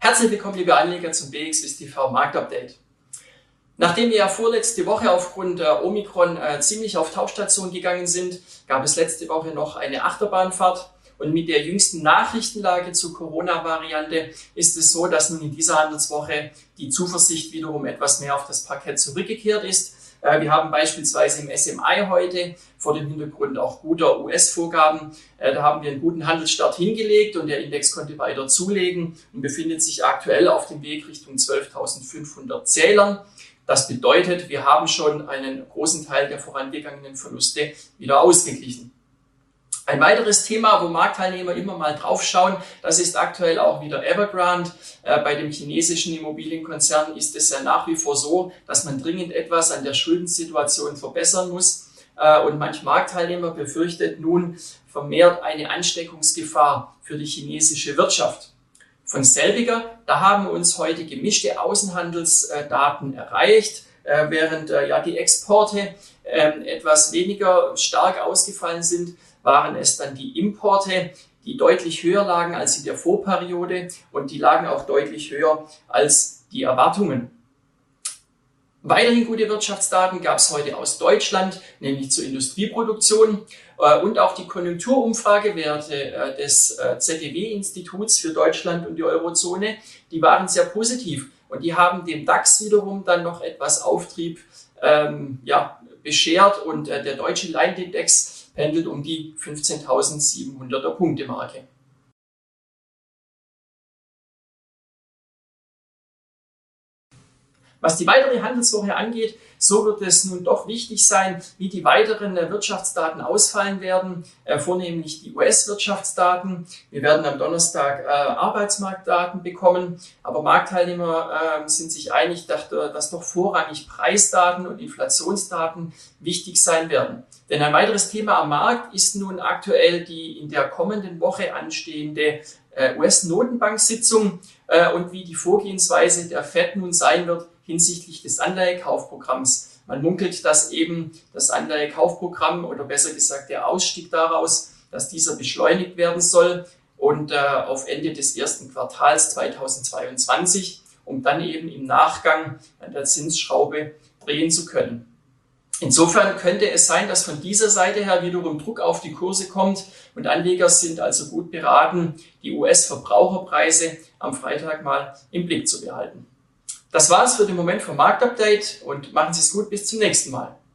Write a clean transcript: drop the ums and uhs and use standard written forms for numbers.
Herzlich willkommen, liebe Anleger, zum BXWIST TV Marktupdate. Nachdem wir ja vorletzte Woche aufgrund der Omikron ziemlich auf Tauchstation gegangen sind, gab es letzte Woche noch eine Achterbahnfahrt. Und mit der jüngsten Nachrichtenlage zur Corona-Variante ist es so, dass nun in dieser Handelswoche die Zuversicht wiederum etwas mehr auf das Parkett zurückgekehrt ist. Wir haben beispielsweise im SMI heute vor dem Hintergrund auch guter US-Vorgaben, da haben wir einen guten Handelsstart hingelegt und der Index konnte weiter zulegen und befindet sich aktuell auf dem Weg Richtung 12.500 Zählern. Das bedeutet, wir haben schon einen großen Teil der vorangegangenen Verluste wieder ausgeglichen. Ein weiteres Thema, wo Marktteilnehmer immer mal drauf schauen, das ist aktuell auch wieder Evergrande. Bei dem chinesischen Immobilienkonzern ist es ja nach wie vor so, dass man dringend etwas an der Schuldensituation verbessern muss. Und manch Marktteilnehmer befürchtet nun vermehrt eine Ansteckungsgefahr für die chinesische Wirtschaft. Von selbiger, da haben uns heute gemischte Außenhandelsdaten erreicht, während die Exporte etwas weniger stark ausgefallen sind, waren es dann die Importe, die deutlich höher lagen als in der Vorperiode und die lagen auch deutlich höher als die Erwartungen. Weiterhin gute Wirtschaftsdaten gab es heute aus Deutschland, nämlich zur Industrieproduktion und auch die Konjunkturumfragewerte des ZDW-Instituts für Deutschland und die Eurozone, die waren sehr positiv und die haben dem DAX wiederum dann noch etwas Auftrieb beschert und der deutsche Leitindex pendelt um die 15.700er Punkte Marke. Was die weitere Handelswoche angeht, so wird es nun doch wichtig sein, wie die weiteren Wirtschaftsdaten ausfallen werden, vornehmlich die US-Wirtschaftsdaten. Wir werden am Donnerstag Arbeitsmarktdaten bekommen, aber Marktteilnehmer sind sich einig, dass doch vorrangig Preisdaten und Inflationsdaten wichtig sein werden. Denn ein weiteres Thema am Markt ist nun aktuell die in der kommenden Woche anstehende US-Notenbank-Sitzung und wie die Vorgehensweise der FED nun sein wird hinsichtlich des Anleihekaufprogramms. Man munkelt, dass eben das Anleihekaufprogramm oder besser gesagt der Ausstieg daraus, dass dieser beschleunigt werden soll und auf Ende des ersten Quartals 2022, um dann eben im Nachgang an der Zinsschraube drehen zu können. Insofern könnte es sein, dass von dieser Seite her wiederum Druck auf die Kurse kommt und Anleger sind also gut beraten, die US-Verbraucherpreise am Freitag mal im Blick zu behalten. Das war es für den Moment vom Marktupdate und machen Sie es gut, bis zum nächsten Mal.